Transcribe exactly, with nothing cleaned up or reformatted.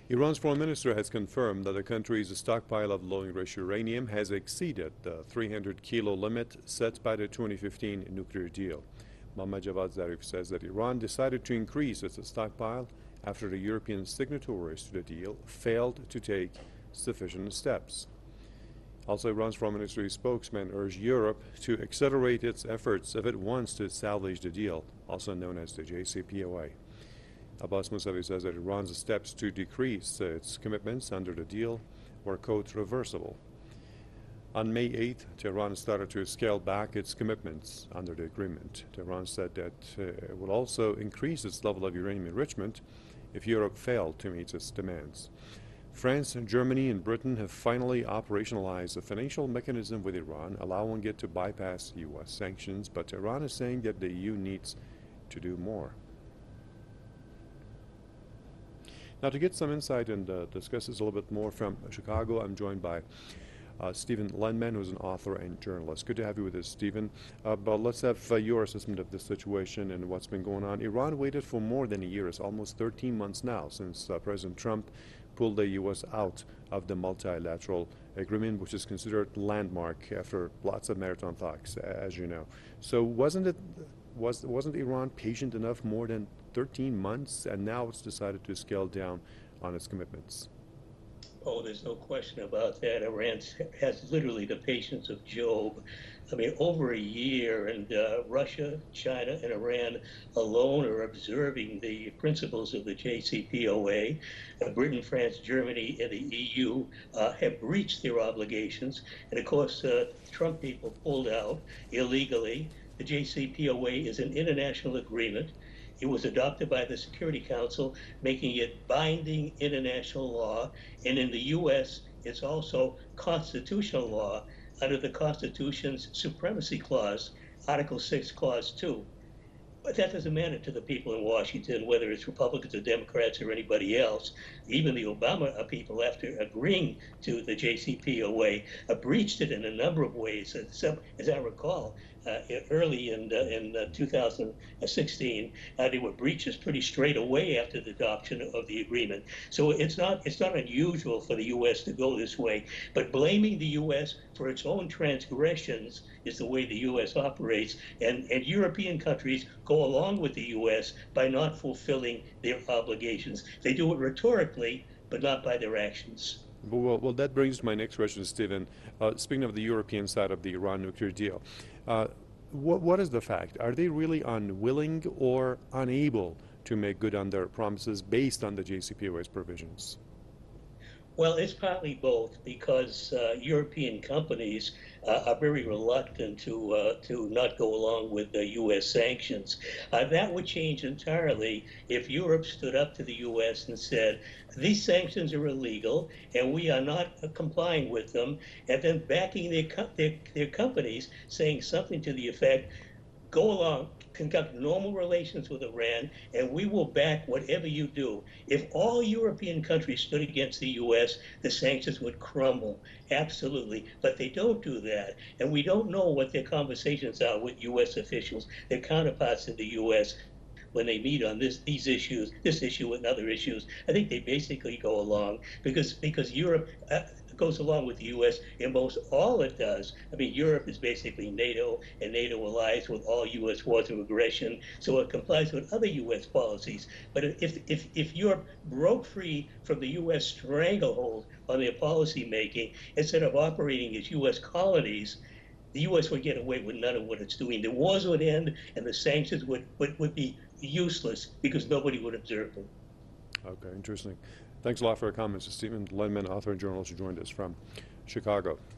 Iran's foreign minister has confirmed that the country's stockpile of low-enriched uranium has exceeded the three hundred kilo limit set by the twenty fifteen nuclear deal. Mohammad Javad Zarif says that Iran decided to increase its stockpile after the European signatories to the deal failed to take sufficient steps. Also, Iran's foreign ministry spokesman urged Europe to accelerate its efforts if it wants to salvage the deal, also known as the J C P O A. Abbas Mousavi says that Iran's steps to decrease its commitments under the deal were, quote, reversible. On May eighth, Tehran started to scale back its commitments under the agreement. Tehran said that uh, it would also increase its level of uranium enrichment if Europe failed to meet its demands. France, Germany, and Britain have finally operationalized a financial mechanism with Iran, allowing it to bypass U S sanctions, but Tehran is saying that the E U needs to do more. Now, to get some insight and uh, discuss this a little bit more from Chicago, I'm joined by uh, Stephen Lenman, who's an author and journalist. Good to have you with us, Stephen. Uh, but let's have uh, your assessment of the situation and what's been going on. Iran waited for more than a year. It's almost thirteen months now since uh, President Trump pulled the U S out of the multilateral agreement, which is considered landmark after lots of marathon talks, as you know. So wasn't it was wasn't Iran patient enough more than thirteen months, and now it's decided to scale down on its commitments? Oh, there's no question about that. Iran has literally the patience of Job. I mean, over a year, and uh, Russia, China, and Iran alone are observing the principles of the J C P O A. Uh, Britain, France, Germany, and the E U uh, have breached their obligations. And of course, uh, Trump people pulled out illegally. The J C P O A is an international agreement. It was adopted by the Security Council, making it binding international law. And in the U S, it's also constitutional law under the Constitution's Supremacy Clause, Article six, Clause two. But that doesn't matter to the people in Washington, whether it's Republicans or Democrats or anybody else. Even the Obama people, after agreeing to the J C P O A, uh, breached it in a number of ways. Some, as I recall, uh, early in, uh, in uh, two thousand sixteen, uh, there were breaches pretty straight away after the adoption of the agreement. So it's not it's not unusual for the U S to go this way. But blaming the U S for its own transgressions is the way the U S operates, and, and European countries go along with the U S by not fulfilling their obligations. They do it rhetorically, but not by their actions. Well, well, that brings my next question, Stephen. Uh, speaking of the European side of the Iran nuclear deal, uh, what, what is the fact? Are they really unwilling or unable to make good on their promises based on the J C P O A's provisions? Well, it's partly both, because uh, European companies uh, are very reluctant to uh, to not go along with the U S sanctions. Uh, that would change entirely if Europe stood up to the U S and said, these sanctions are illegal and we are not uh, complying with them, and then backing their, co their, their companies, saying something to the effect, go along, conduct normal relations with Iran, and we will back whatever you do. If all European countries stood against the U S, the sanctions would crumble, absolutely. But they don't do that, and we don't know what their conversations are with U S officials, their counterparts in the U S, when they meet on this these issues, this issue and other issues. I think they basically go along because because Europe uh, goes along with the U S in most all it does. I mean, Europe is basically NATO, and NATO allies with all U S wars of aggression, so it complies with other U S policies. But if if if Europe broke free from the U S stranglehold on their policy making, instead of operating as U S colonies, the U S would get away with none of what it's doing. The wars would end, and the sanctions would, would, would be useless because nobody would observe them. Okay, interesting. Thanks a lot for your comments, Stephen Lenman, author and journalist, who joined us from Chicago.